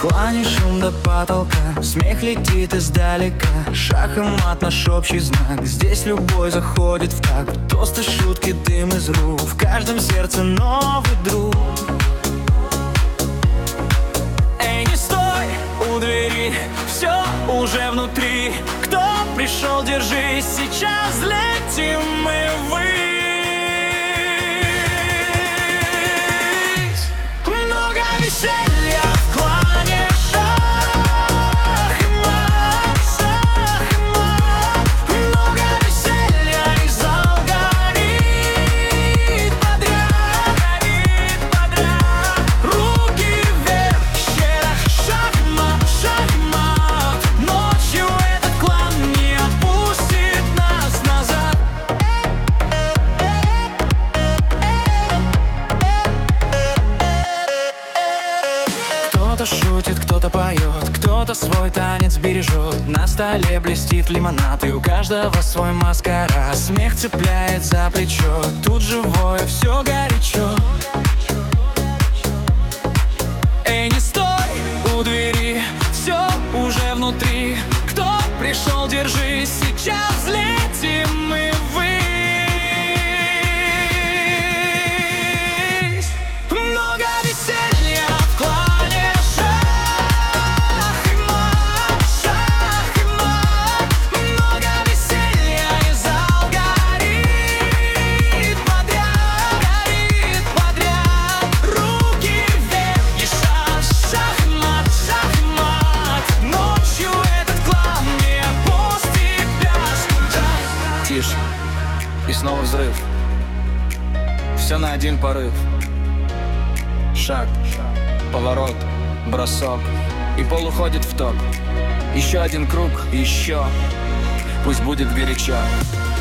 клане шум до потолка, смех летит издалека. Шах и мат наш общий знак, здесь любой заходит в такт. Тосты, шутки, дым из рук, в каждом сердце новый друг. Эй, не стой у двери, все уже внутри. Кто пришел, держись, сейчас летим мы ввысь. Много веселья в клане шах и мат, шах и мат. Много веселья, и зал горит подряд, руки вверх, щедах, шах и мат, шах и мат. Ночью этот клан не отпустит нас назад. Кто-то шутит, кто-то поет, кто-то свой танец бережет. На столе блестит лимонад, и у каждого свой маскарад. Смех цепляет за плечо, тут живое, все горячо. Эй, не стой у двери, все уже внутри. Кто пришел, держись, сейчас взлетим мы ввысь. Много веселья в клане шах и мат, шах и мат. Много веселья, и зал горит подряд, руки вверх, и шах и мат, шах и мат. Ночью этот клан не пустит нас. Тише, и снова взрыв. Все на один порыв. Шаг, поворот, бросок, и пол уходит в ток. Еще один круг, еще. Пусть будет горячо.